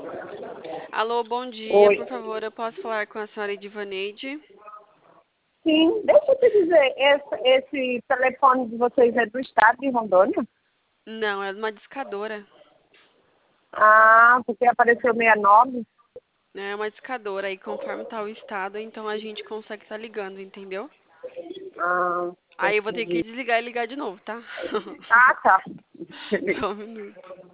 Alô, bom dia. Oi. Por favor, eu posso falar com a senhora Edivaneide? Sim, deixa eu te dizer, esse telefone de vocês é do estado de Rondônia? Não, é uma discadora. Ah, porque apareceu 69. É uma discadora aí, conforme tá o estado, então a gente consegue estar ligando, entendeu? Ah, Aí eu vou ter que entendi. desligar e ligar de novo, tá? Ah, tá. Só um minuto.